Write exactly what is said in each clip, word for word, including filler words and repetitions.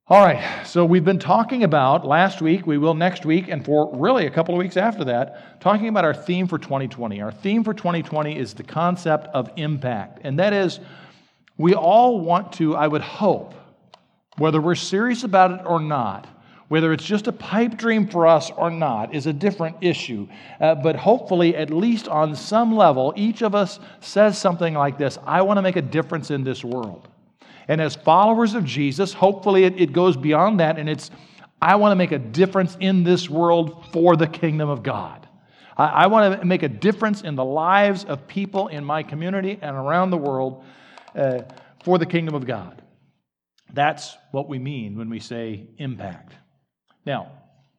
All right, so we've been talking about, last week, we will next week, and for really a couple of weeks after that, talking about our theme for twenty twenty. Our theme for twenty twenty is the concept of impact. And that is, we all want to, I would hope, whether we're serious about it or not, whether it's just a pipe dream for us or not, is a different issue. Uh, but hopefully, at least on some level, each of us says something like this: I want to make a difference in this world. And as followers of Jesus, hopefully it, it goes beyond that, and it's, I want to make a difference in this world for the kingdom of God. I, I want to make a difference in the lives of people in my community and around the world uh, for the kingdom of God. That's what we mean when we say impact. Now,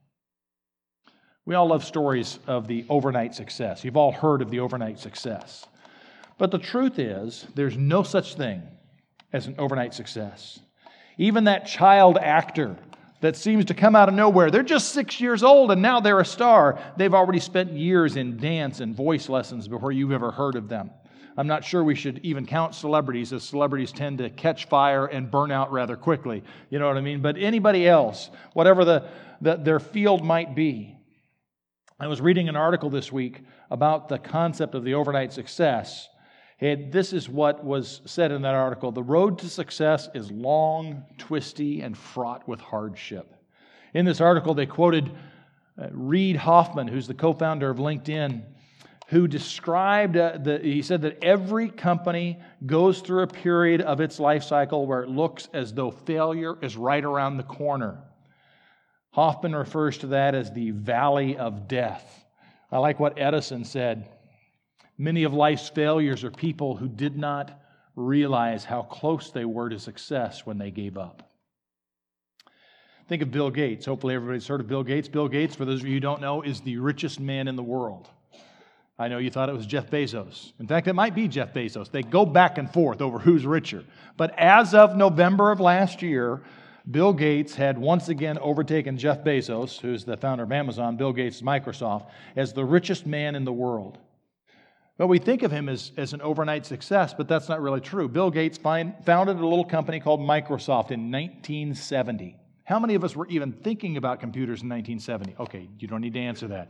we all love stories of the overnight success. You've all heard of the overnight success. But the truth is, there's no such thing as an overnight success. Even that child actor that seems to come out of nowhere, they're just six years old and now they're a star. They've already spent years in dance and voice lessons before you've ever heard of them. I'm not sure we should even count celebrities, as celebrities tend to catch fire and burn out rather quickly. You know what I mean? But anybody else, whatever the, the their field might be. I was reading an article this week about the concept of the overnight success. And this is what was said in that article: the road to success is long, twisty, and fraught with hardship. In this article, they quoted uh, Reid Hoffman, who's the co-founder of LinkedIn, who described, uh, the, he said that every company goes through a period of its life cycle where it looks as though failure is right around the corner. Hoffman refers to that as the valley of death. I like what Edison said. Many of life's failures are people who did not realize how close they were to success when they gave up. Think of Bill Gates. Hopefully everybody's heard of Bill Gates. Bill Gates, for those of you who don't know, is the richest man in the world. I know you thought it was Jeff Bezos. In fact, it might be Jeff Bezos. They go back and forth over who's richer. But as of November of last year, Bill Gates had once again overtaken Jeff Bezos, who's the founder of Amazon, Bill Gates' Microsoft, as the richest man in the world. Well, we think of him as, as an overnight success, but that's not really true. Bill Gates find, founded a little company called Microsoft in nineteen seventy. How many of us were even thinking about computers in nineteen seventy? Okay, you don't need to answer that.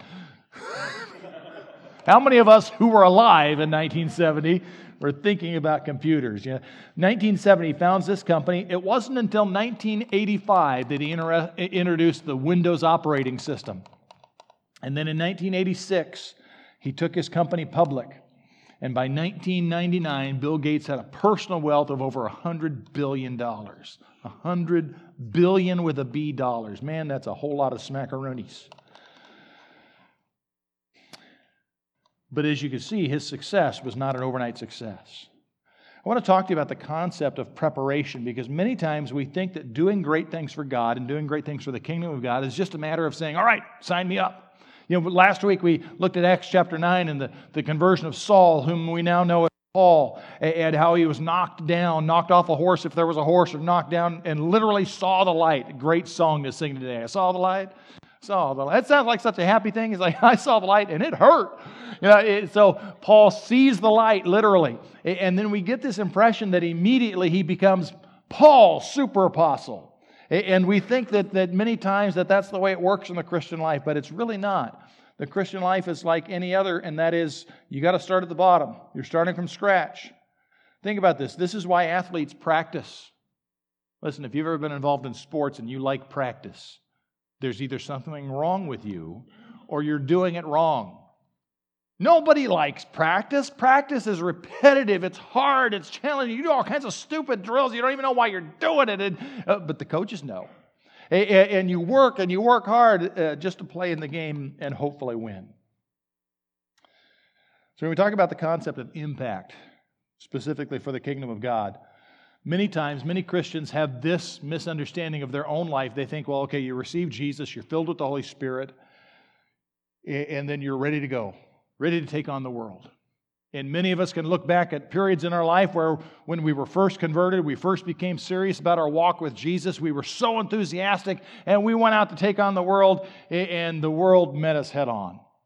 How many of us who were alive in nineteen seventy were thinking about computers? You know, nineteen seventy, he founds this company. It wasn't until nineteen eighty-five that he inter- introduced the Windows operating system. And then in nineteen eighty-six, he took his company public. And by nineteen ninety-nine, Bill Gates had a personal wealth of over one hundred billion dollars. one hundred billion with a B dollars. Man, that's a whole lot of smackaroonies. But as you can see, his success was not an overnight success. I want to talk to you about the concept of preparation, because many times we think that doing great things for God and doing great things for the kingdom of God is just a matter of saying, all right, sign me up. You know, last week we looked at Acts chapter nine and the, the conversion of Saul, whom we now know as Paul, and how he was knocked down, knocked off a horse if there was a horse, or knocked down and literally saw the light. A great song to sing today. I saw the light, saw the light. That sounds like such a happy thing. It's like, I saw the light and it hurt. You know, it, so Paul sees the light literally. And then we get this impression that immediately he becomes Paul, super apostle. And we think that, that many times that that's the way it works in the Christian life, but it's really not. The Christian life is like any other, and that is, you got to start at the bottom. You're starting from scratch. Think about this. This is why athletes practice. Listen, if you've ever been involved in sports and you like practice, there's either something wrong with you or you're doing it wrong. Nobody likes practice. Practice is repetitive. It's hard. It's challenging. You do all kinds of stupid drills. You don't even know why you're doing it. And, uh, but the coaches know. And, and you work and you work hard uh, just to play in the game and hopefully win. So when we talk about the concept of impact, specifically for the kingdom of God, many times, many Christians have this misunderstanding of their own life. They think, well, okay, you receive Jesus, you're filled with the Holy Spirit, and then you're ready to go. Ready to take on the world. And many of us can look back at periods in our life where when we were first converted, we first became serious about our walk with Jesus, we were so enthusiastic, and we went out to take on the world, and the world met us head on.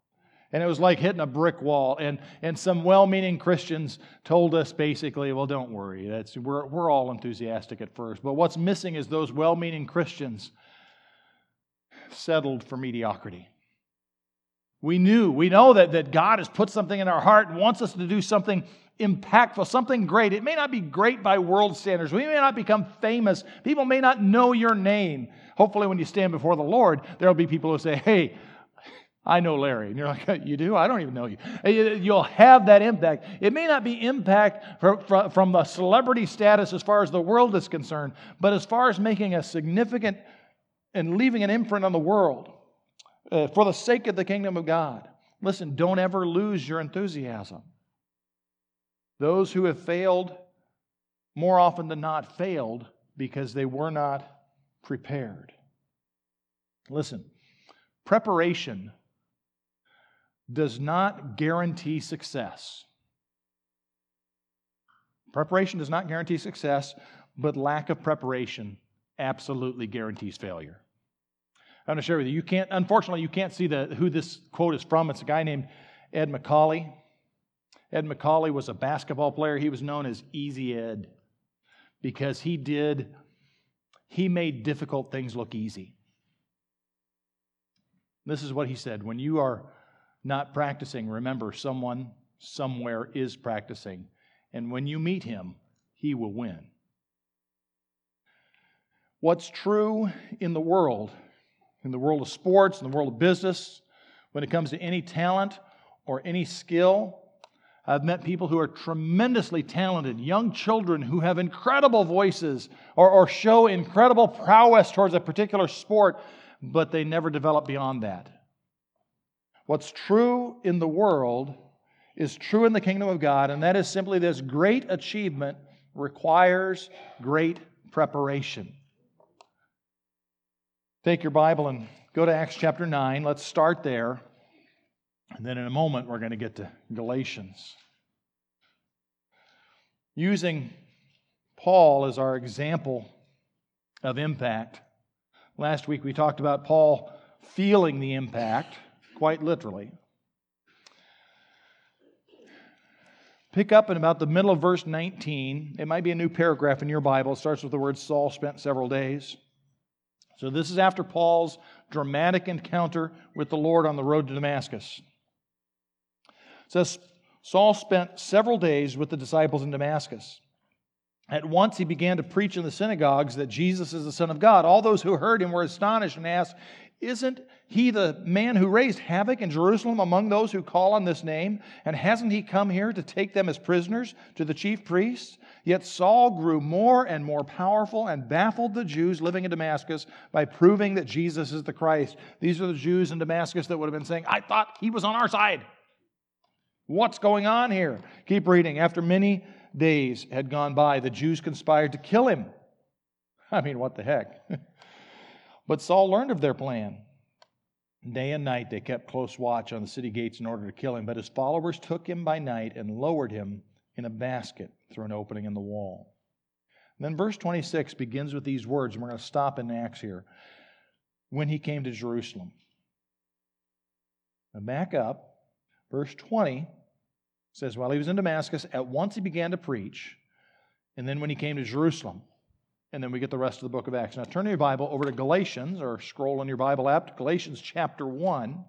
And it was like hitting a brick wall. And, and some well-meaning Christians told us basically, well, don't worry. That's, we're, we're all enthusiastic at first. But what's missing is those well-meaning Christians settled for mediocrity. We knew, we know that, that God has put something in our heart and wants us to do something impactful, something great. It may not be great by world standards. We may not become famous. People may not know your name. Hopefully when you stand before the Lord, there will be people who say, hey, I know Larry. And you're like, you do? I don't even know you. You'll have that impact. It may not be impact from the celebrity status as far as the world is concerned, but as far as making a significant and leaving an imprint on the world uh, for the sake of the kingdom of God. Listen, don't ever lose your enthusiasm. Those who have failed, more often than not, failed because they were not prepared. Listen, preparation does not guarantee success. Preparation does not guarantee success, but lack of preparation absolutely guarantees failure. I'm going to share with you. You can't, unfortunately, you can't see the, who this quote is from. It's a guy named Ed Macaulay. Ed Macaulay was a basketball player. He was known as Easy Ed because he did, he made difficult things look easy. This is what he said. When you are not practicing, remember someone somewhere is practicing. And when you meet him, he will win. What's true in the world, in the world of sports, in the world of business, when it comes to any talent or any skill, I've met people who are tremendously talented, young children who have incredible voices or, or show incredible prowess towards a particular sport, but they never develop beyond that. What's true in the world is true in the kingdom of God, and that is simply this: great achievement requires great preparation. Take your Bible and go to Acts chapter nine. Let's start there. And then in a moment, we're going to get to Galatians. Using Paul as our example of impact. Last week we talked about Paul feeling the impact, quite literally. Pick up in about the middle of verse nineteen. It might be a new paragraph in your Bible. It starts with the word Saul spent several days. So this is after Paul's dramatic encounter with the Lord on the road to Damascus. It says, Saul spent several days with the disciples in Damascus. At once he began to preach in the synagogues that Jesus is the Son of God. All those who heard him were astonished and asked, isn't he the man who raised havoc in Jerusalem among those who call on this name? And hasn't he come here to take them as prisoners to the chief priests? Yet Saul grew more and more powerful and baffled the Jews living in Damascus by proving that Jesus is the Christ. These are the Jews in Damascus that would have been saying, I thought he was on our side. What's going on here? Keep reading. After many days had gone by, the Jews conspired to kill him. I mean, what the heck? But Saul learned of their plan. Day and night they kept close watch on the city gates in order to kill him. But his followers took him by night and lowered him in a basket through an opening in the wall. And then verse twenty-six begins with these words, and we're going to stop in Acts here. When he came to Jerusalem. Now back up. Verse twenty says, while he was in Damascus, at once he began to preach. And then when he came to Jerusalem. And then we get the rest of the book of Acts. Now turn your Bible over to Galatians, or scroll on your Bible app to Galatians chapter one.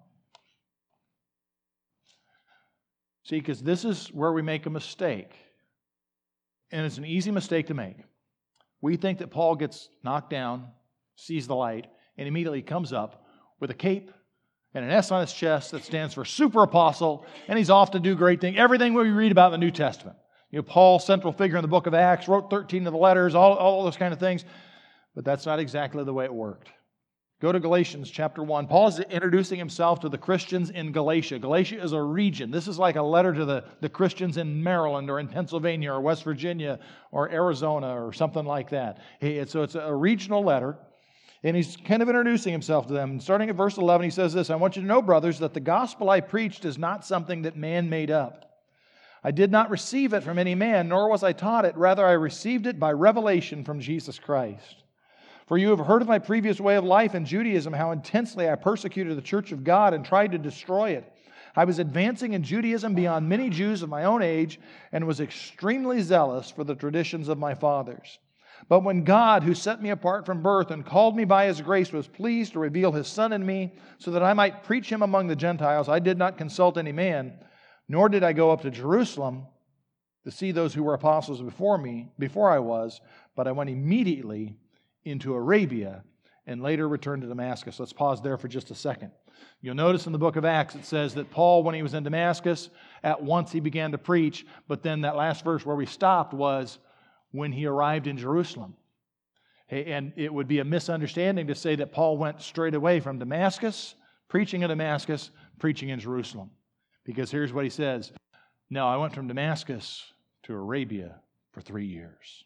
See, because this is where we make a mistake. And it's an easy mistake to make. We think that Paul gets knocked down, sees the light, and immediately comes up with a cape and an S on his chest that stands for super apostle, and he's off to do great things. Everything we read about in the New Testament. You know, Paul, central figure in the book of Acts, wrote thirteen of the letters, all, all those kind of things. But that's not exactly the way it worked. Go to Galatians chapter one. Paul is introducing himself to the Christians in Galatia. Galatia is a region. This is like a letter to the, the Christians in Maryland or in Pennsylvania or West Virginia or Arizona or something like that. He, so it's a regional letter. And he's kind of introducing himself to them. And starting at verse eleven, he says this, I want you to know, brothers, that the gospel I preached is not something that man made up. I did not receive it from any man, nor was I taught it. Rather, I received it by revelation from Jesus Christ. For you have heard of my previous way of life in Judaism, how intensely I persecuted the church of God and tried to destroy it. I was advancing in Judaism beyond many Jews of my own age and was extremely zealous for the traditions of my fathers. But when God, who set me apart from birth and called me by His grace, was pleased to reveal His Son in me so that I might preach Him among the Gentiles, I did not consult any man, nor did I go up to Jerusalem to see those who were apostles before me, before I was, but I went immediately into Arabia and later returned to Damascus. Let's pause there for just a second. You'll notice in the book of Acts it says that Paul, when he was in Damascus, at once he began to preach, but then that last verse where we stopped was when he arrived in Jerusalem. And it would be a misunderstanding to say that Paul went straight away from Damascus, preaching in Damascus, preaching in Jerusalem. Because here's what he says. No, I went from Damascus to Arabia for three years.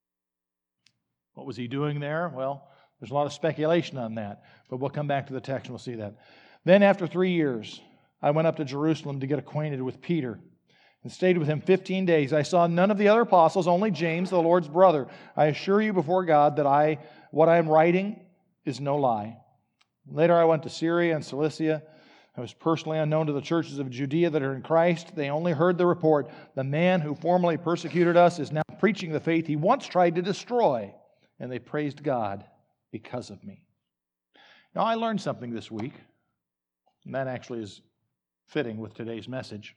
What was he doing there? Well, there's a lot of speculation on that, but we'll come back to the text and we'll see that. Then after three years, I went up to Jerusalem to get acquainted with Peter and stayed with him fifteen days. I saw none of the other apostles, only James, the Lord's brother. I assure you before God that I, what I am writing is no lie. Later I went to Syria and Cilicia. I was personally unknown to the churches of Judea that are in Christ. They only heard the report. The man who formerly persecuted us is now preaching the faith he once tried to destroy, and they praised God because of me. Now, I learned something this week, and that actually is fitting with today's message.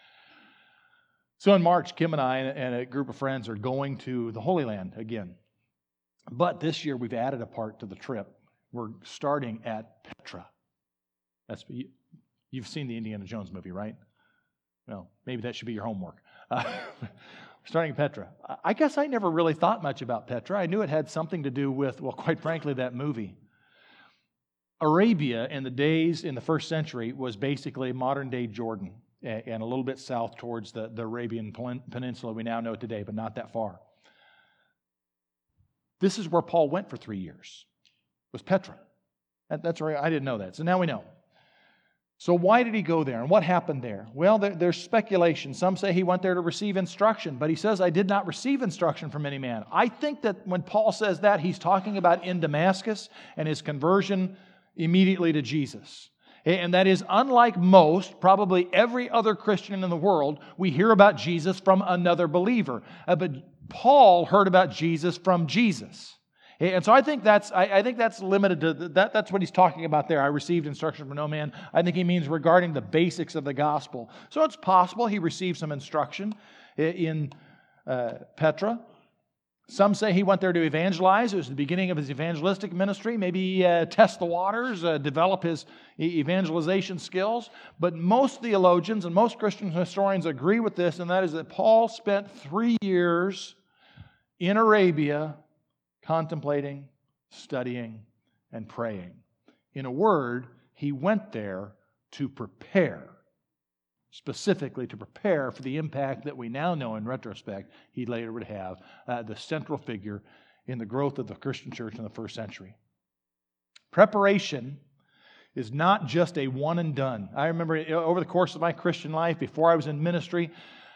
So in March, Kim and I and a group of friends are going to the Holy Land again. But this year, we've added a part to the trip. We're starting at Petra. That's You've seen the Indiana Jones movie, right? Well, maybe that should be your homework. Uh, starting at Petra. I guess I never really thought much about Petra. I knew it had something to do with, well, quite frankly, that movie. Arabia in the days in the first century was basically modern-day Jordan and a little bit south towards the, the Arabian Peninsula we now know today, but not that far. This is where Paul went for three years, was Petra. That, that's right. I didn't know that. So now we know. So why did he go there, and what happened there? Well, there, there's speculation. Some say he went there to receive instruction, but he says, I did not receive instruction from any man. I think that when Paul says that, he's talking about in Damascus and his conversion immediately to Jesus. And that is unlike most, probably every other Christian in the world, we hear about Jesus from another believer. Uh, but Paul heard about Jesus from Jesus. And so I think that's I, I think that's limited to that. That's what he's talking about there. I received instruction from no man. I think he means regarding the basics of the gospel. So it's possible he received some instruction in uh, Petra. Some say he went there to evangelize. It was the beginning of his evangelistic ministry. Maybe uh, test the waters, uh, develop his evangelization skills. But most theologians and most Christian historians agree with this, and that is that Paul spent three years in Arabia contemplating, studying, and praying. In a word, he went there to prepare, specifically to prepare for the impact that we now know in retrospect he later would have, uh, the central figure in the growth of the Christian church in the first century. Preparation is not just a one and done. I remember over the course of my Christian life, before I was in ministry,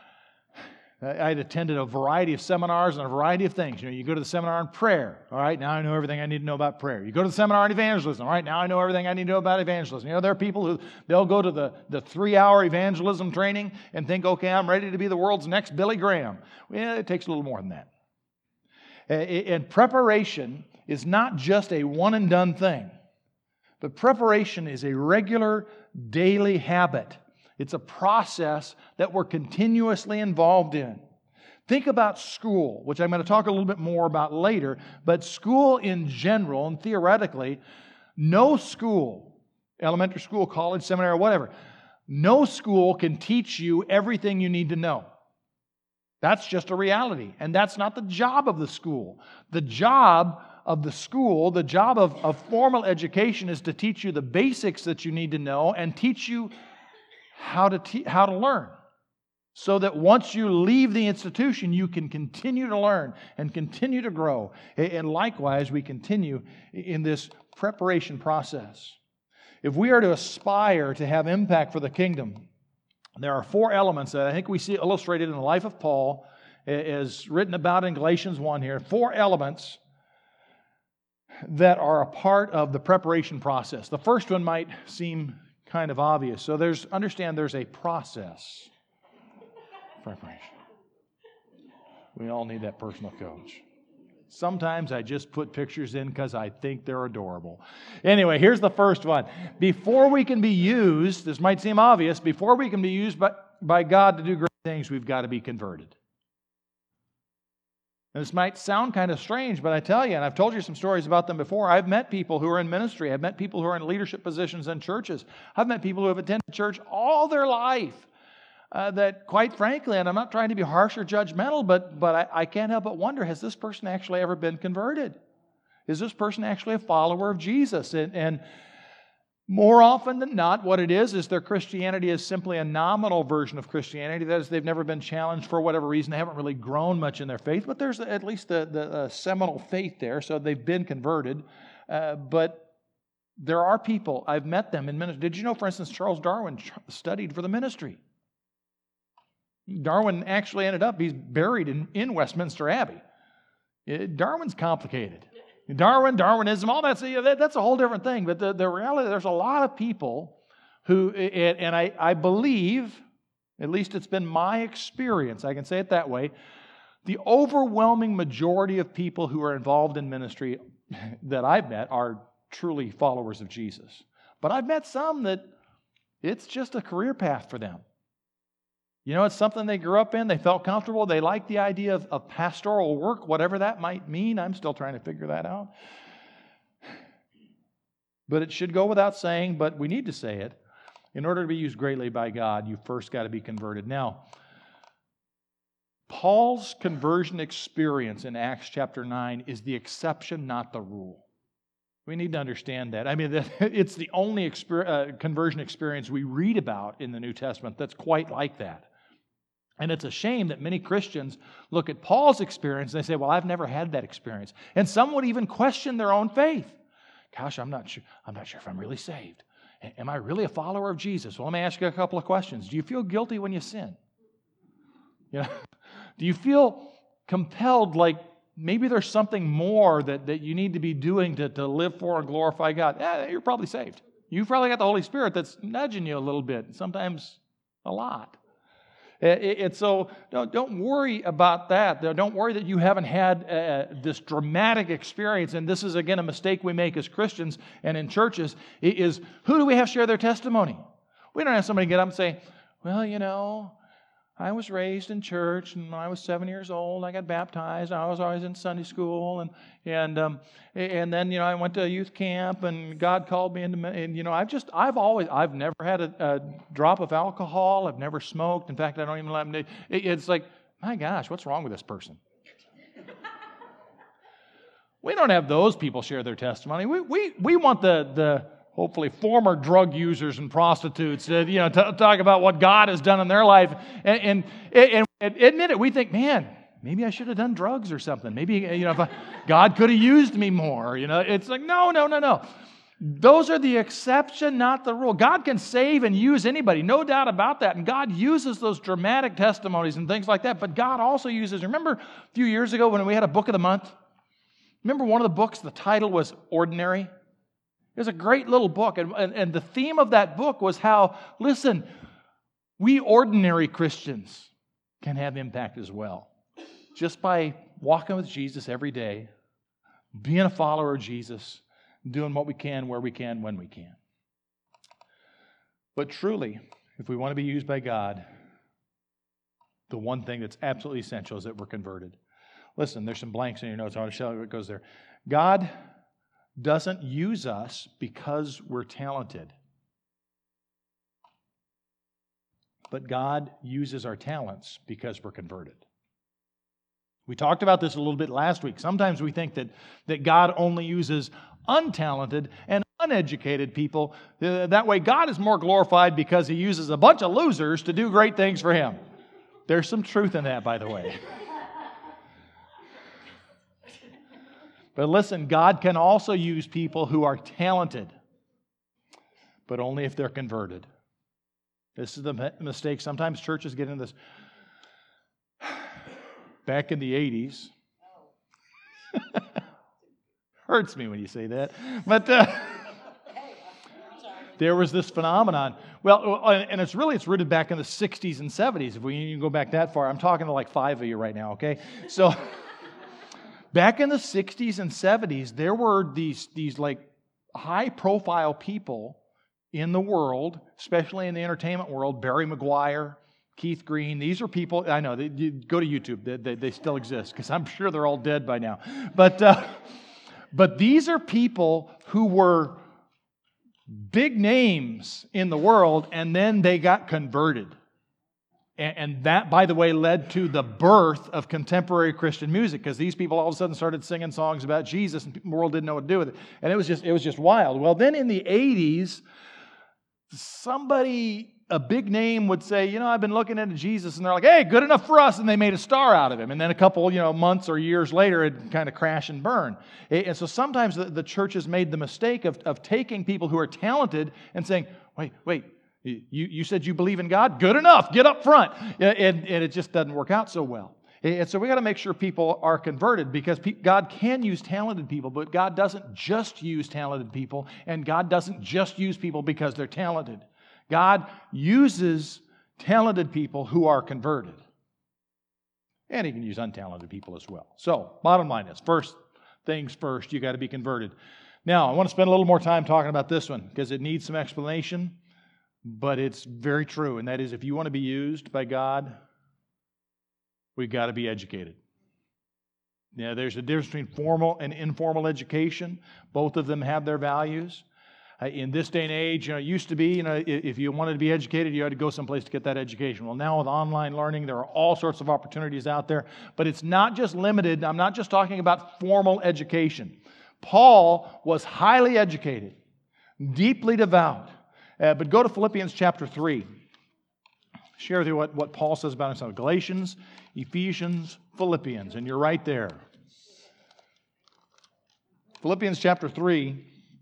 I had attended a variety of seminars on a variety of things. You know, you go to the seminar on prayer. All right, now I know everything I need to know about prayer. You go to the seminar on evangelism. All right, now I know everything I need to know about evangelism. You know, there are people who, they'll go to the, the three-hour evangelism training and think, okay, I'm ready to be the world's next Billy Graham. Well, it takes a little more than that. And preparation is not just a one-and-done thing, but preparation is a regular daily habit. It's a process that we're continuously involved in. Think about school, which I'm going to talk a little bit more about later, but school in general and theoretically, no school, elementary school, college, seminary, whatever, no school can teach you everything you need to know. That's just a reality, and that's not the job of the school. The job of the school, the job of, of formal education is to teach you the basics that you need to know and teach you how to te- how to learn, so that once you leave the institution, you can continue to learn and continue to grow. And likewise, we continue in this preparation process. If we are to aspire to have impact for the kingdom, there are four elements that I think we see illustrated in the life of Paul, as written about in Galatians one here. Four elements that are a part of the preparation process. The first one might seem kind of obvious. So there's, understand there's a process. Preparation. We all need that personal coach. Sometimes I just put pictures in because I think they're adorable. Anyway, here's the first one. Before we can be used, this might seem obvious, before we can be used by, by God to do great things, we've got to be converted. And this might sound kind of strange, but I tell you, and I've told you some stories about them before, I've met people who are in ministry. I've met people who are in leadership positions in churches. I've met people who have attended church all their life. Uh, that quite frankly, and I'm not trying to be harsh or judgmental, but, but I, I can't help but wonder, has this person actually ever been converted? Is this person actually a follower of Jesus? And, and more often than not, what it is, is their Christianity is simply a nominal version of Christianity. That is, they've never been challenged for whatever reason. They haven't really grown much in their faith, but there's at least the, the uh, seminal faith there, so they've been converted. Uh, but there are people, I've met them in ministry. Did you know, for instance, Charles Darwin studied for the ministry? Darwin actually ended up, he's buried in, in Westminster Abbey. It, Darwin's complicated. Darwin, Darwinism, all that's, that, that's a whole different thing. But the, the reality, there's a lot of people who, and, and I, I believe, at least it's been my experience, I can say it that way, the overwhelming majority of people who are involved in ministry that I've met are truly followers of Jesus. But I've met some that it's just a career path for them. You know, it's something they grew up in. They felt comfortable. They liked the idea of, of pastoral work, whatever that might mean. I'm still trying to figure that out. But it should go without saying, but we need to say it. In order to be used greatly by God, you first got to be converted. Now, Paul's conversion experience in Acts chapter nine is the exception, not the rule. We need to understand that. I mean, it's the only exper- uh, conversion experience we read about in the New Testament that's quite like that. And it's a shame that many Christians look at Paul's experience and they say, well, I've never had that experience. And some would even question their own faith. Gosh, I'm not sure, I'm not sure if I'm really saved. Am I really a follower of Jesus? Well, let me ask you a couple of questions. Do you feel guilty when you sin? You know, do you feel compelled, like maybe there's something more that, that you need to be doing to, to live for and glorify God? Yeah, you're probably saved. You've probably got the Holy Spirit that's nudging you a little bit, sometimes a lot. It's so don't, don't worry about that. Don't worry that you haven't had uh, this dramatic experience. And this is, again, a mistake we make as Christians and in churches, is who do we have share their testimony? We don't have somebody get up and say, well, you know, I was raised in church, and when I was seven years old, I got baptized. I was always in Sunday school, and and um, and then you know I went to a youth camp, and God called me into. And you know I've just I've always I've never had a, a drop of alcohol. I've never smoked. In fact, I don't even let them. It, it's like, my gosh, what's wrong with this person? We don't have those people share their testimony. We we we want the the. hopefully former drug users and prostitutes, uh, you know, t- talk about what God has done in their life. And, and, and admit it, we think, man, maybe I should have done drugs or something. Maybe, you know, if I, God could have used me more. You know, it's like, no, no, no, no. Those are the exception, not the rule. God can save and use anybody, no doubt about that. And God uses those dramatic testimonies and things like that. But God also uses, remember a few years ago when we had a book of the month? Remember one of the books, the title was Ordinary? It was a great little book, and, and, and the theme of that book was how, listen, we ordinary Christians can have impact as well. Just by walking with Jesus every day, being a follower of Jesus, doing what we can, where we can, when we can. But truly, if we want to be used by God, the one thing that's absolutely essential is that we're converted. Listen, there's some blanks in your notes. I want to show you what goes there. God doesn't use us because we're talented. But God uses our talents because we're converted. We talked about this a little bit last week. Sometimes we think that, that God only uses untalented and uneducated people. Uh, that way God is more glorified because He uses a bunch of losers to do great things for Him. There's some truth in that, by the way. But listen, God can also use people who are talented, but only if they're converted. This is the mistake. Sometimes churches get into this. Back in the eighties, hurts me when you say that, but uh, there was this phenomenon. Well, and it's really, it's rooted back in the sixties and seventies. If we you go back that far, I'm talking to like five of you right now, okay? So back in the sixties and seventies, there were these, these like high-profile people in the world, especially in the entertainment world, Barry Maguire, Keith Green. These are people, I know, they, you go to YouTube, they, they, they still exist, because I'm sure they're all dead by now. But, uh, but these are people who were big names in the world, and then they got converted. And, and that, by the way, led to the birth of contemporary Christian music, because these people all of a sudden started singing songs about Jesus, and the world didn't know what to do with it. And it was just, it was just wild. Well, then in the eighties, somebody, a big name would say, you know, I've been looking into Jesus, and they're like, hey, good enough for us, and they made a star out of him. And then a couple, you know, months or years later, it kind of crash and burn. And so sometimes the, the church has made the mistake of, of taking people who are talented and saying, wait, wait, you, you said you believe in God? Good enough, get up front. And, and it just doesn't work out so well. And so we got to make sure people are converted, because pe- God can use talented people, but God doesn't just use talented people, and God doesn't just use people because they're talented. God uses talented people who are converted. And He can use untalented people as well. So, bottom line is, first things first, you got to be converted. Now, I want to spend a little more time talking about this one, because it needs some explanation, but it's very true, and that is, if you want to be used by God, we've got to be educated. Now, there's a difference between formal and informal education. Both of them have their values. Uh, in this day and age, you know, it used to be, you know, if you wanted to be educated, you had to go someplace to get that education. Well, now with online learning, there are all sorts of opportunities out there. But it's not just limited. I'm not just talking about formal education. Paul was highly educated, deeply devout. Uh, but go to Philippians chapter three. Share with you what, what Paul says about himself. Galatians, Ephesians, Philippians, and you're right there. Philippians chapter three,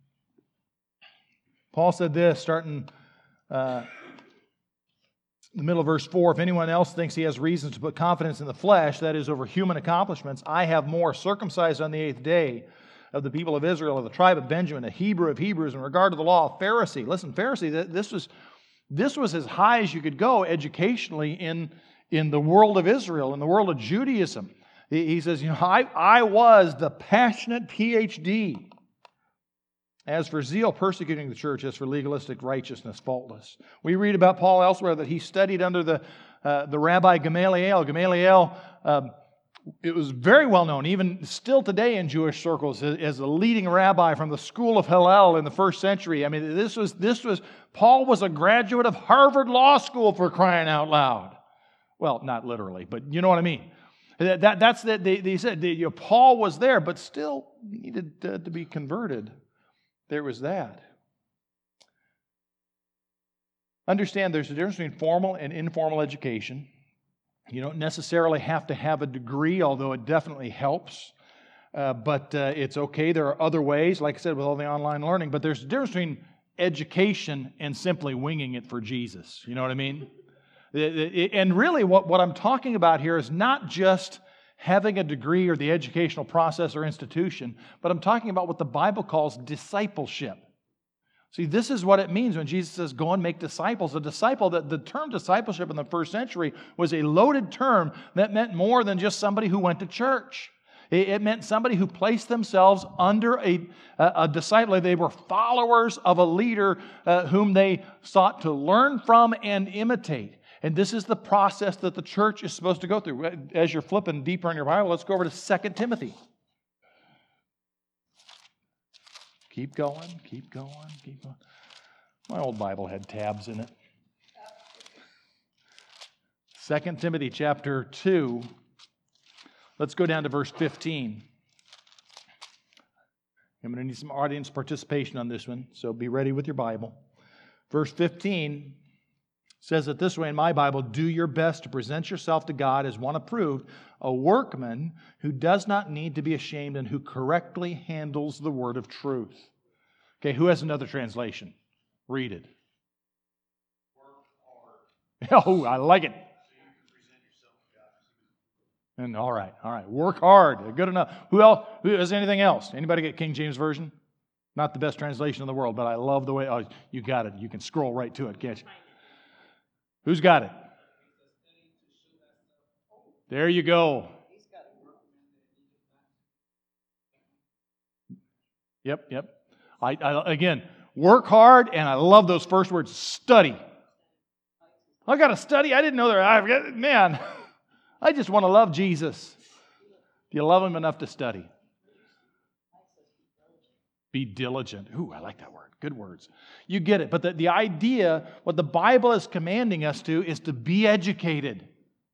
Paul said this, starting uh, in the middle of verse four, if anyone else thinks he has reasons to put confidence in the flesh, that is over human accomplishments, I have more, circumcised on the eighth day, of the people of Israel, of the tribe of Benjamin, a Hebrew of Hebrews, in regard to the law, a Pharisee. Listen, Pharisee, this was... This was as high as you could go educationally in, in the world of Israel, in the world of Judaism. He, he says, you know, I, I was the passionate P H D. As for zeal, persecuting the church. As for legalistic righteousness, faultless. We read about Paul elsewhere that he studied under the, uh, the Rabbi Gamaliel. Gamaliel, um, it was very well known, even still today in Jewish circles, as a leading rabbi from the school of Hillel in the first century. I mean, this was, this was, Paul was a graduate of Harvard Law School, for crying out loud. Well, not literally, but you know what I mean. That, that, that's that they, they said, they, you know, Paul was there, but still needed to, to be converted. There was that. Understand there's a difference between formal and informal education. You don't necessarily have to have a degree, although it definitely helps. Uh, but uh, it's okay. There are other ways, like I said, with all the online learning. But there's a difference between education and simply winging it for Jesus. You know what I mean? And really what, what I'm talking about here is not just having a degree or the educational process or institution, but I'm talking about what the Bible calls discipleship. See, this is what it means when Jesus says, go and make disciples. A disciple, the, the term discipleship in the first century was a loaded term that meant more than just somebody who went to church. It, it meant somebody who placed themselves under a, a, a disciple. They were followers of a leader uh, whom they sought to learn from and imitate. And this is the process that the church is supposed to go through. As you're flipping deeper in your Bible, let's go over to Second Timothy. Keep going, keep going, keep going. My old Bible had tabs in it. Second Timothy chapter two. Let's go down to verse fifteen. I'm going to need some audience participation on this one, so be ready with your Bible. Verse fifteen says it this way in my Bible, do your best to present yourself to God as one approved, a workman who does not need to be ashamed and who correctly handles the word of truth. Okay, who has another translation? Read it. Work hard. Oh, I like it. So you can present yourself to God. And all right, all right. Work hard. Good enough. Who else? Who has anything else? Anybody get King James Version? Not the best translation in the world, but I love the way, oh, you got it. You can scroll right to it, can't you? Who's got it? There you go. Yep, yep. I, I again, work hard, and I love those first words, study. I got to study. I didn't know that. I've got, man, I just want to love Jesus. Do you love Him enough to study? Be diligent. Ooh, I like that word. Good words. You get it. But the, the idea, what the Bible is commanding us to, is to be educated.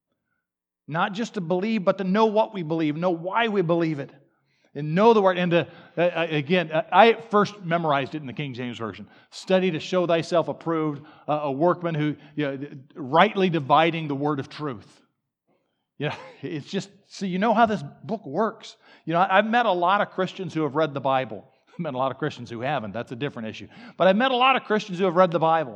Not just to believe, but to know what we believe, know why we believe it, and know the Word. And to, uh, again, I first memorized it in the King James Version. Study to show thyself approved, uh, a workman who, you know, rightly dividing the word of truth. You know, it's just, so you know how this book works. You know, I've met a lot of Christians who have read the Bible. I've met a lot of Christians who haven't. That's a different issue. But I've met a lot of Christians who have read the Bible.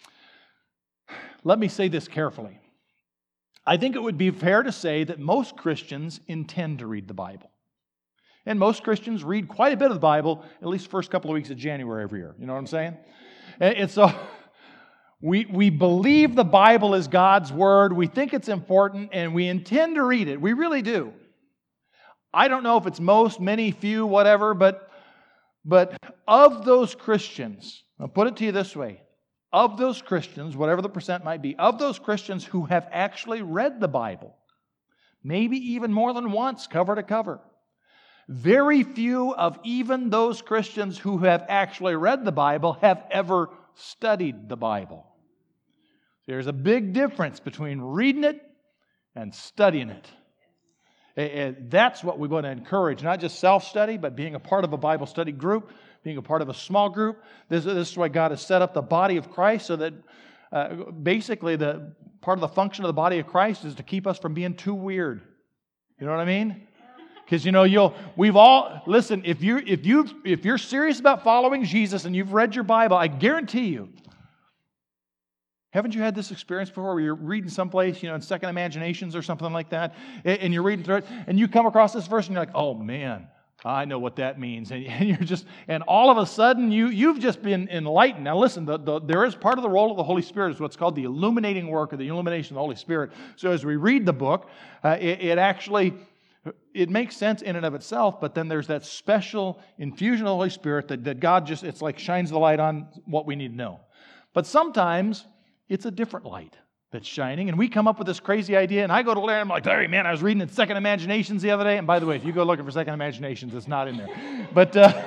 Let me say this carefully. I think it would be fair to say that most Christians intend to read the Bible. And most Christians read quite a bit of the Bible at least the first couple of weeks of January every year. You know what I'm saying? And so we, we believe the Bible is God's Word. We think it's important, and we intend to read it. We really do. I don't know if it's most, many, few, whatever, but, but of those Christians, I'll put it to you this way. Of those Christians, whatever the percent might be, of those Christians who have actually read the Bible, maybe even more than once, cover to cover, very few of even those Christians who have actually read the Bible have ever studied the Bible. There's a big difference between reading it and studying it. And that's what we want to encourage, not just self-study, but being a part of a Bible study group, being a part of a small group. This, this is why God has set up the body of Christ, so that uh, basically the part of the function of the body of Christ is to keep us from being too weird. You know what I mean? Because, you know, you'll, we've all, listen, if, you, if, you, if you're serious about following Jesus and you've read your Bible, I guarantee you, haven't you had this experience before where you're reading someplace, you know, in Second Imaginations or something like that, and you're reading through it, and you come across this verse and you're like, oh man, I know what that means. And you're just, and all of a sudden you, you've just been enlightened. Now listen, the, the, there is part of the role of the Holy Spirit is what's called the illuminating work or the illumination of the Holy Spirit. So as we read the book, uh, it, it actually, it makes sense in and of itself, but then there's that special infusion of the Holy Spirit that, that God just, it's like shines the light on what we need to know. But sometimes it's a different light that's shining, and we come up with this crazy idea, and I go to Larry, and I'm like, Larry, man, I was reading in Second Imaginations the other day, and by the way, if you go looking for Second Imaginations, it's not in there. But uh,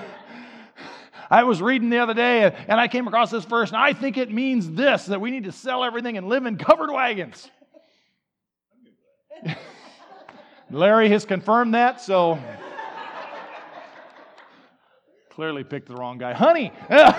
I was reading the other day, and, and I came across this verse, and I think it means this, that we need to sell everything and live in covered wagons. Larry has confirmed that, so clearly picked the wrong guy. Honey!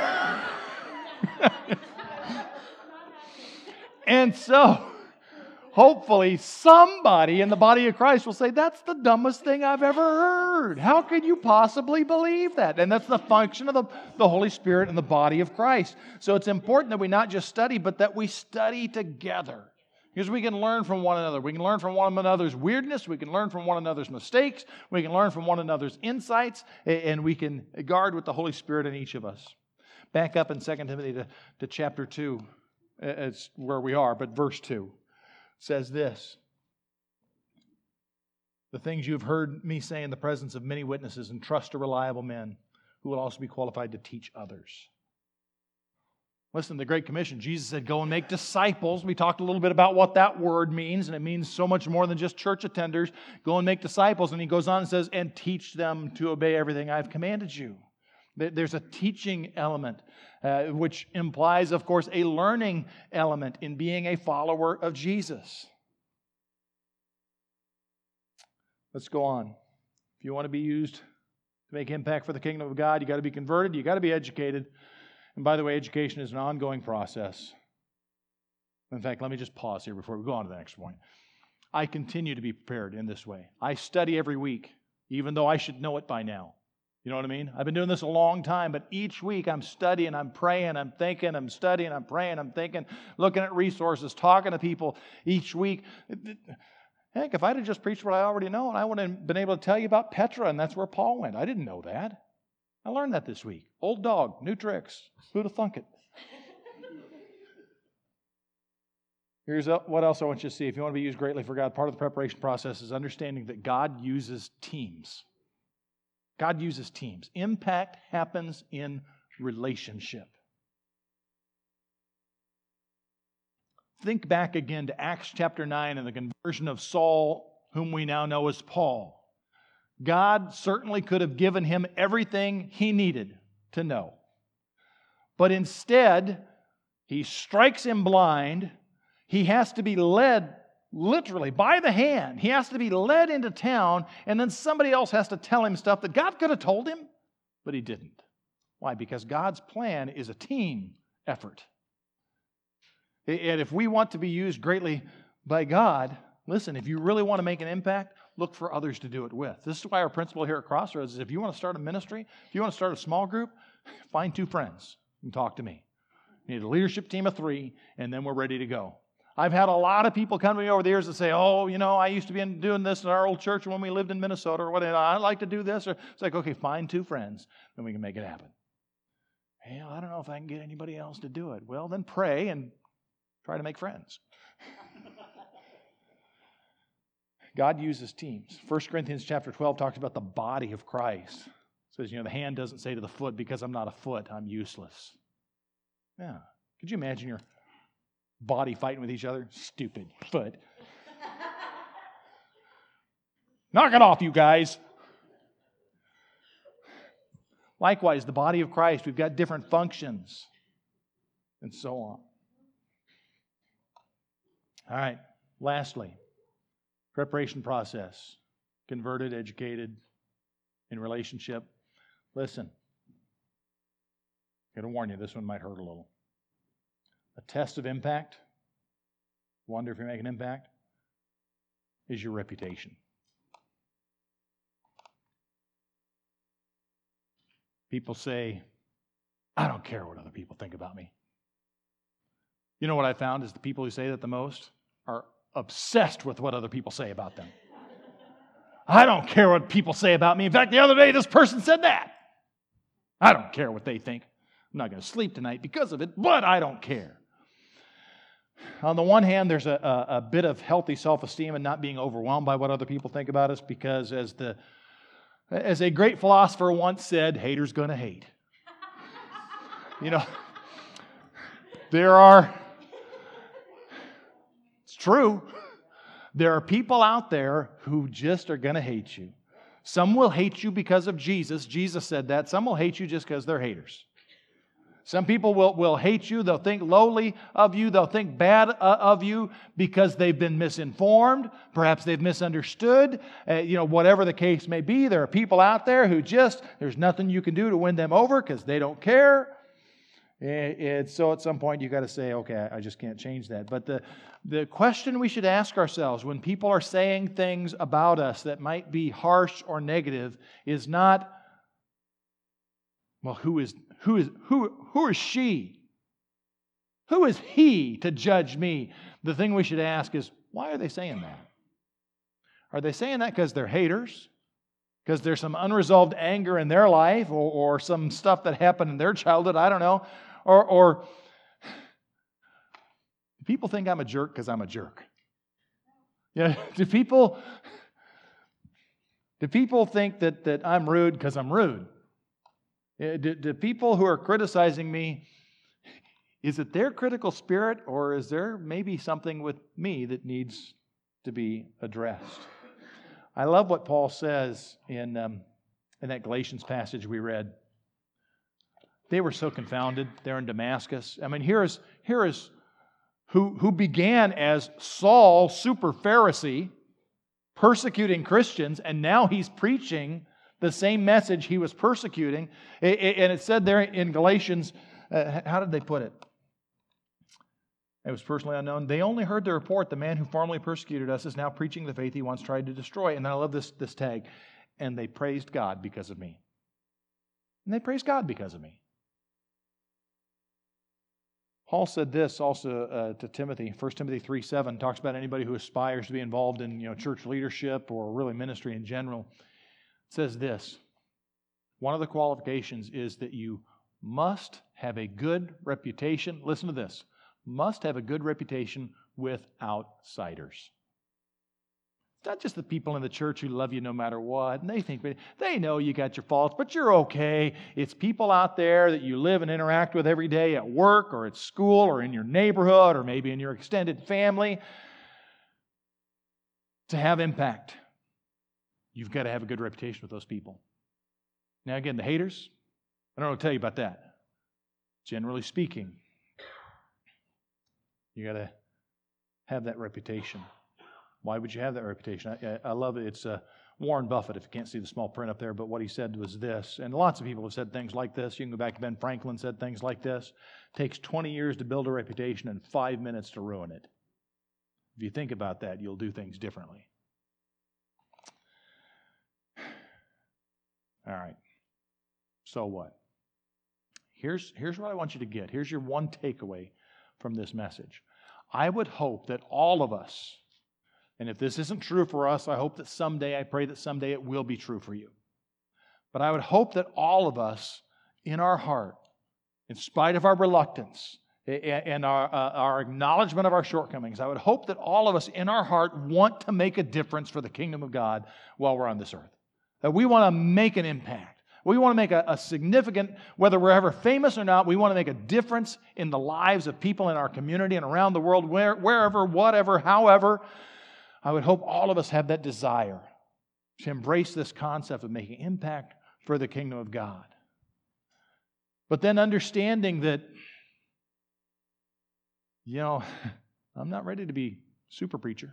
And so, hopefully, somebody in the body of Christ will say, that's the dumbest thing I've ever heard. How could you possibly believe that? And that's the function of the, the Holy Spirit in the body of Christ. So it's important that we not just study, but that we study together. Because we can learn from one another. We can learn from one another's weirdness. We can learn from one another's mistakes. We can learn from one another's insights. And we can guard with the Holy Spirit in each of us. Back up in Second Timothy to, to chapter two. It's where we are, but verse two says this. The things you have heard me say in the presence of many witnesses, and trust to reliable men who will also be qualified to teach others. Listen, the Great Commission, Jesus said, go and make disciples. We talked a little bit about what that word means, and it means so much more than just church attenders. Go and make disciples. And he goes on and says, and teach them to obey everything I've commanded you. There's a teaching element, uh, which implies, of course, a learning element in being a follower of Jesus. Let's go on. If you want to be used to make impact for the kingdom of God, you got to be converted, you got to be educated. And by the way, education is an ongoing process. In fact, let me just pause here before we go on to the next point. I continue to be prepared in this way. I study every week, even though I should know it by now. You know what I mean? I've been doing this a long time, but each week I'm studying, I'm praying, I'm thinking, I'm studying, I'm praying, I'm thinking, looking at resources, talking to people each week. Heck, if I'd have just preached what I already know, I would have been able to tell you about Petra, and that's where Paul went. I didn't know that. I learned that this week. Old dog, new tricks. Who'd have thunk it? Here's what else I want you to see. If you want to be used greatly for God, part of the preparation process is understanding that God uses teams. God uses teams. Impact happens in relationship. Think back again to Acts chapter nine and the conversion of Saul, whom we now know as Paul. God certainly could have given him everything he needed to know. But instead, he strikes him blind. He has to be led literally by the hand. He has to be led into town, and then somebody else has to tell him stuff that God could have told him, but he didn't. Why? Because God's plan is a team effort. And if we want to be used greatly by God, listen, if you really want to make an impact, look for others to do it with. This is why our principle here at Crossroads is if you want to start a ministry, if you want to start a small group, find two friends and talk to me. You need a leadership team of three, and then we're ready to go. I've had a lot of people come to me over the years and say, oh, you know, I used to be doing this in our old church when we lived in Minnesota, or what. I'd like to do this. Or it's like, okay, find two friends, then we can make it happen. Well, I don't know if I can get anybody else to do it. Well, then pray and try to make friends. God uses teams. First Corinthians chapter twelve talks about the body of Christ. It says, you know, the hand doesn't say to the foot, because I'm not a foot, I'm useless. Yeah. Could you imagine your body fighting with each other? Stupid foot. Knock it off, you guys. Likewise, the body of Christ, we've got different functions and so on. All right, lastly, preparation process. Converted, educated, in relationship. Listen, I'm going to warn you, this one might hurt a little. A test of impact, wonder if you make an impact, is your reputation. People say, I don't care what other people think about me. You know what I found is the people who say that the most are obsessed with what other people say about them. I don't care what people say about me. In fact, the other day, this person said that. I don't care what they think. I'm not going to sleep tonight because of it, but I don't care. On the one hand, there's a, a, a bit of healthy self-esteem and not being overwhelmed by what other people think about us, because as the as a great philosopher once said, haters gonna hate. You know, there are, it's true, there are people out there who just are gonna hate you. Some will hate you because of Jesus. Jesus said that. Some will hate you just because they're haters. Some people will, will hate you. They'll think lowly of you. They'll think bad uh, of you because they've been misinformed. Perhaps they've misunderstood. Uh, you know, whatever the case may be, there are people out there who just, there's nothing you can do to win them over because they don't care. And so at some point you've got to say, okay, I just can't change that. But the, the question we should ask ourselves when people are saying things about us that might be harsh or negative is not, well, who is who is who who is she? Who is he to judge me? The thing we should ask is, why are they saying that? Are they saying that because they're haters? Because there's some unresolved anger in their life, or, or some stuff that happened in their childhood? I don't know. Or, or do people think I'm a jerk because I'm a jerk? Yeah, do people do people think that, that I'm rude because I'm rude? Do, do people who are criticizing me, is it their critical spirit, or is there maybe something with me that needs to be addressed? I love what Paul says in, um, in that Galatians passage we read. They were so confounded there in Damascus. I mean, here is, here is who, who began as Saul, super Pharisee, persecuting Christians, and now he's preaching the same message he was persecuting. And it said there in Galatians, uh, how did they put it? It was personally unknown. They only heard the report, the man who formerly persecuted us is now preaching the faith he once tried to destroy. And then I love this, this tag. And they praised God because of me. And they praised God because of me. Paul said this also uh, to Timothy. First Timothy three seven talks about anybody who aspires to be involved in, you know, church leadership or really ministry in general. It says this: one of the qualifications is that you must have a good reputation. Listen to this. Must have a good reputation with outsiders. It's not just the people in the church who love you no matter what, and they think they know you got your faults, but you're okay. It's people out there that you live and interact with every day at work or at school or in your neighborhood or maybe in your extended family. To have impact, you've got to have a good reputation with those people. Now again, the haters, I don't know what to tell you about that. Generally speaking, you got to have that reputation. Why would you have that reputation? I, I love it. It's uh, Warren Buffett, if you can't see the small print up there, but what he said was this, and lots of people have said things like this. You can go back to Ben Franklin said things like this. It takes twenty years to build a reputation and five minutes to ruin it. If you think about that, you'll do things differently. All right. So what? Here's, here's what I want you to get. Here's your one takeaway from this message. I would hope that all of us, and if this isn't true for us, I hope that someday, I pray that someday it will be true for you. But I would hope that all of us, in our heart, in spite of our reluctance and our, uh, our acknowledgement of our shortcomings, I would hope that all of us in our heart want to make a difference for the kingdom of God while we're on this earth. That we want to make an impact. We want to make a, a significant, whether we're ever famous or not, we want to make a difference in the lives of people in our community and around the world, where, wherever, whatever, however. I would hope all of us have that desire to embrace this concept of making impact for the kingdom of God. But then understanding that, you know, I'm not ready to be super preacher,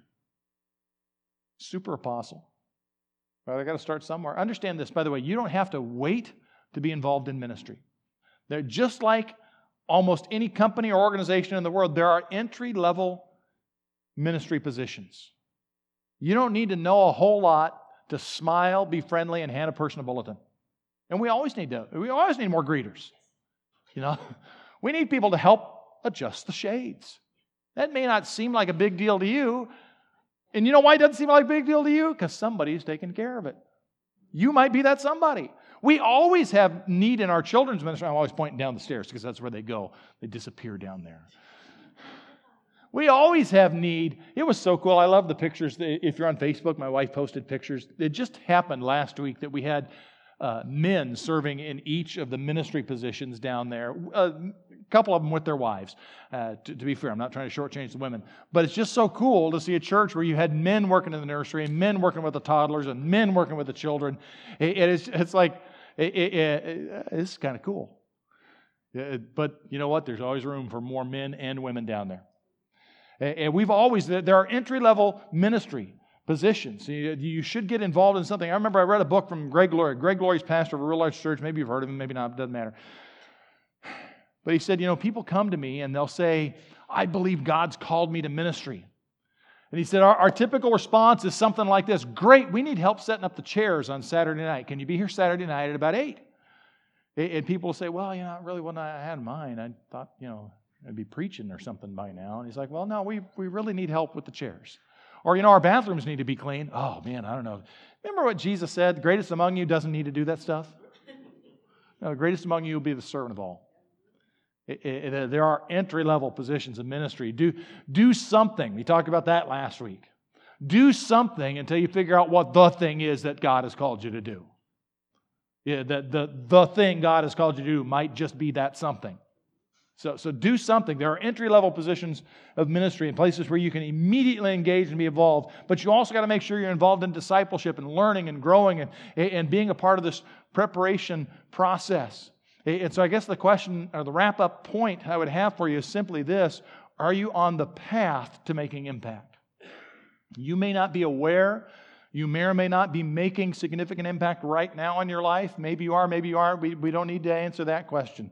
super apostle. But I got to start somewhere. Understand this, by the way, you don't have to wait to be involved in ministry. They're just like almost any company or organization in the world, there are entry-level ministry positions. You don't need to know a whole lot to smile, be friendly, and hand a person a bulletin. And we always need to, we always need more greeters. You know, we need people to help adjust the shades. That may not seem like a big deal to you. And you know why it doesn't seem like a big deal to you? Because somebody's taking care of it. You might be that somebody. We always have need in our children's ministry. I'm always pointing down the stairs because that's where they go. They disappear down there. We always have need. It was so cool. I love the pictures. If you're on Facebook, my wife posted pictures. It just happened last week that we had uh, men serving in each of the ministry positions down there. A couple of them with their wives. Uh, to, to be fair, I'm not trying to shortchange the women. But it's just so cool to see a church where you had men working in the nursery and men working with the toddlers and men working with the children. It, it is, it's like, it, it, it, it's kind of cool. It, but you know what? There's always room for more men and women down there. And we've always, there are entry-level ministry positions. You should get involved in something. I remember I read a book from Greg Laurie. Greg Laurie's pastor of a real large church. Maybe you've heard of him, maybe not, it doesn't matter. But he said, you know, people come to me and they'll say, I believe God's called me to ministry. And he said, our, our typical response is something like this. Great, we need help setting up the chairs on Saturday night. Can you be here Saturday night at about eight? And people will say, well, you know, not really what I had in mind. I thought, you know, I'd be preaching or something by now. And he's like, well, no, we, we really need help with the chairs. Or, you know, our bathrooms need to be clean. Oh, man, I don't know. Remember what Jesus said? The greatest among you doesn't need to do that stuff? No, the greatest among you will be the servant of all. It, it, it, there are entry-level positions in ministry. Do, do something. We talked about that last week. Do something until you figure out what the thing is that God has called you to do. Yeah, the, the, the thing God has called you to do might just be that something. So, so do something. There are entry-level positions of ministry in places where you can immediately engage and be involved, but you also got to make sure you're involved in discipleship and learning and growing and, and being a part of this preparation process. And so I guess the question or the wrap-up point I would have for you is simply this. Are you on the path to making impact? You may not be aware. You may or may not be making significant impact right now in your life. Maybe you are, maybe you aren't. We, we don't need to answer that question.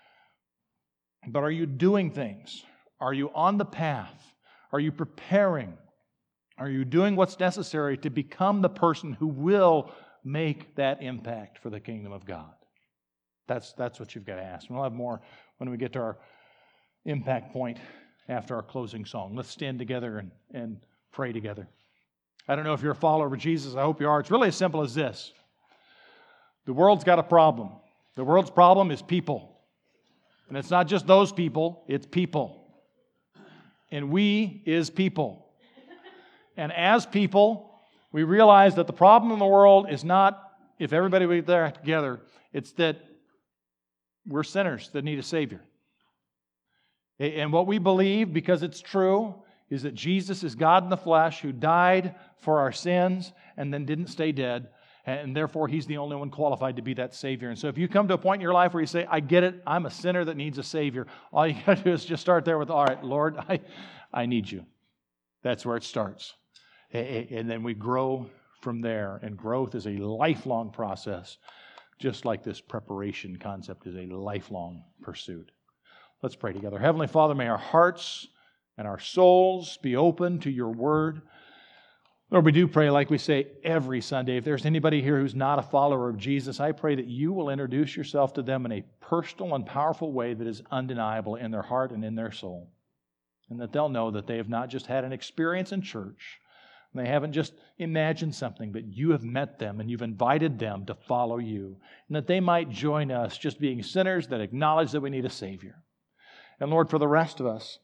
But are you doing things? Are you on the path? Are you preparing? Are you doing what's necessary to become the person who will make that impact for the kingdom of God? That's, that's what you've got to ask. We'll have more when we get to our impact point after our closing song. Let's stand together and, and pray together. I don't know if you're a follower of Jesus. I hope you are. It's really as simple as this. The world's got a problem. The world's problem is people. And it's not just those people, it's people. And we is people. And as people, we realize that the problem in the world is not if everybody were there together, it's that we're sinners that need a Savior. And what we believe, because it's true, is that Jesus is God in the flesh who died for our sins and then didn't stay dead. And therefore, He's the only one qualified to be that Savior. And so if you come to a point in your life where you say, I get it, I'm a sinner that needs a Savior, all you got to do is just start there with, all right, Lord, I, I need you. That's where it starts. And then we grow from there. And growth is a lifelong process, just like this preparation concept is a lifelong pursuit. Let's pray together. Heavenly Father, may our hearts and our souls be open to your word. Lord, we do pray, like we say every Sunday, if there's anybody here who's not a follower of Jesus, I pray that you will introduce yourself to them in a personal and powerful way that is undeniable in their heart and in their soul. And that they'll know that they have not just had an experience in church, and they haven't just imagined something, but you have met them and you've invited them to follow you. And that they might join us just being sinners that acknowledge that we need a Savior. And Lord, for the rest of us,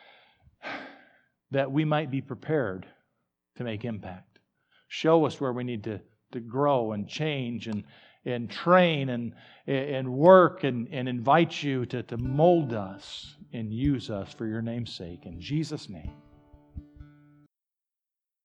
that we might be prepared to make impact. Show us where we need to, to grow and change and, and train and, and work and, and invite you to, to mold us and use us for your name's sake. In Jesus' name.